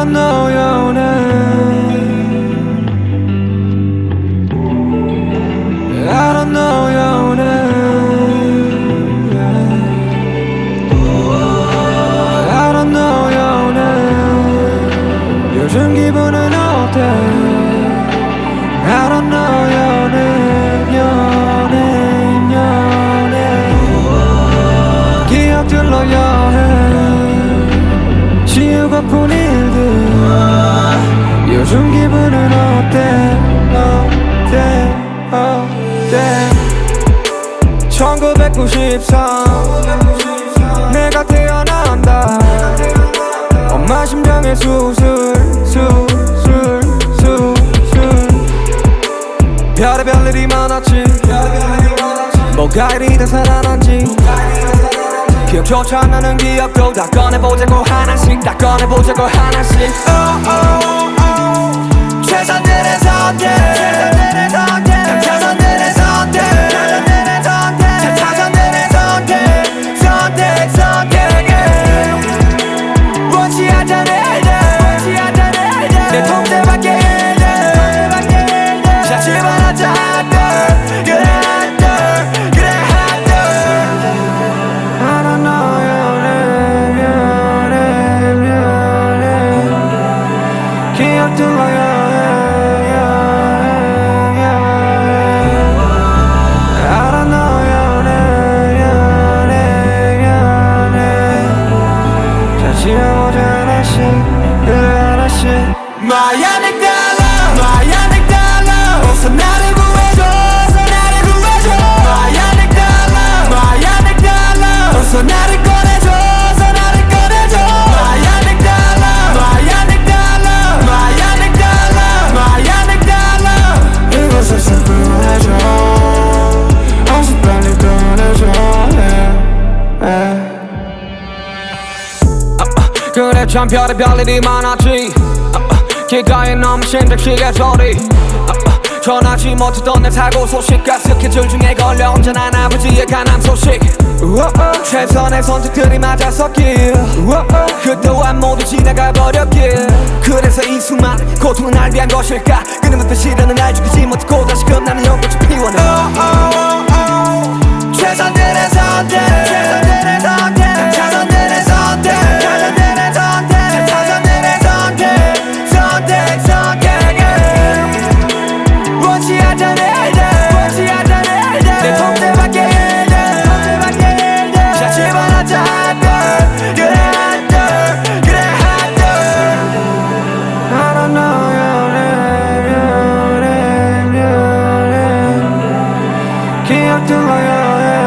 don't know your name. I don't know your name. I don't know your name. 요즘 기분은 어때? I don't know your name, your name, your name. 기억들로 여행 지우고픈 일들. 요즘 기분은 어때? 어때? 어때? 1993 내가 태어난다. 엄마 심장에 수술 별의별 일이 많았지. 뭐가 이리 다 살아난지 기억조차 안 나는 기억도 다 꺼내보자고 하나씩, 다 꺼내보자고 하나씩. 최선들의 선택, 최선들의 선택, 최선들의 선택, 최선들의 선택, 선택, 선택. 원치 않던 일들, 내 통제밖에 일들, 찾지만 않자 한들, 그래 한들, 그래 한들. I don't know your name, your name, your name. 기억들로 마야넥 달러, 마야넥 달러. 어서 나를 구해줘, 어서 나를 구해줘. 마야넥 달러, 마야넥 달러. 어서 나를 꺼내줘, 어서 나를 꺼내줘. 마야넥 달러, 마야넥 달러, 마야넥 달러, 마야넥 달러. 이곳에서 구해줘, 어서 빨리 꺼내줘. 그래 참 별의별 일이 많았지. 길가에 너무 심장시계 소리. 전하지 못했던 내 사고 소식과 스케줄 중에 걸려 언제나 아버지의 간암 소식. 최선의 선택들이 맞아섰길. 그 또한 모두 지나가 버렸길. 그래서 이 수많은 고통은 날 위한 것일까. 끊임없던 시련은 날 죽이지 못하고 다시금 나는 연꽃을 피워내. 최선들의 선택, 최선들의 선택, 최선들의 선택, 최선들의 선택, 최선들의 선택, 선택, 선택. 원치 않던 일들, 원치 않던 일들, 내 통제밖에 일들, 통제밖에 일들, 찾지만 않자 한들, 그래 한들, 그래 한들. I don't know your name, your name, your name. 기억들로 여행.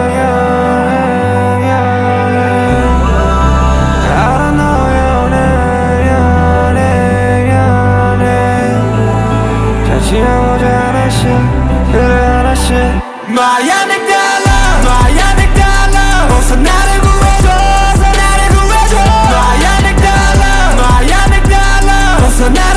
마야넥 달러, 마야넥 달러. 어서 나를 구해줘, 어서 나를 구해줘. 마야넥 달러, 마야넥 달러. 어서 나를